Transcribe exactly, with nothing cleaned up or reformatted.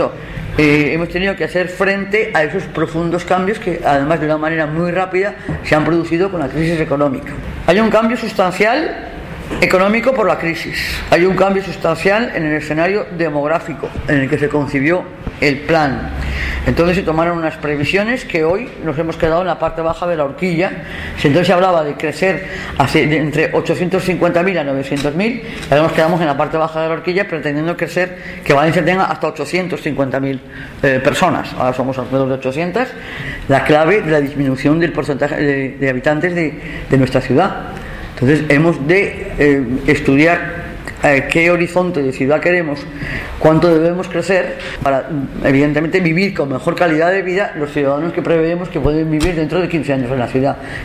Eh, hemos tenido que hacer frente a esos profundos cambios que, además de una manera muy rápida, se han producido con la crisis económica. Hay un cambio sustancial económico por la crisis. Hay un cambio sustancial en el escenario demográfico en el que se concibió el plan. Entonces se tomaron unas previsiones que hoy nos hemos quedado en la parte baja de la horquilla. Si entonces se hablaba de crecer hacia, de entre ochocientos cincuenta mil a novecientos mil, ahora nos quedamos en la parte baja de la horquilla pretendiendo crecer, que Valencia tenga hasta ochocientos cincuenta mil eh, personas. Ahora somos alrededor de ochocientas. La clave de la disminución del porcentaje de, de habitantes de, de nuestra ciudad. Entonces hemos de eh, estudiar eh, qué horizonte de ciudad queremos, cuánto debemos crecer para, evidentemente, vivir con mejor calidad de vida los ciudadanos que preveemos que pueden vivir dentro de quince años en la ciudad.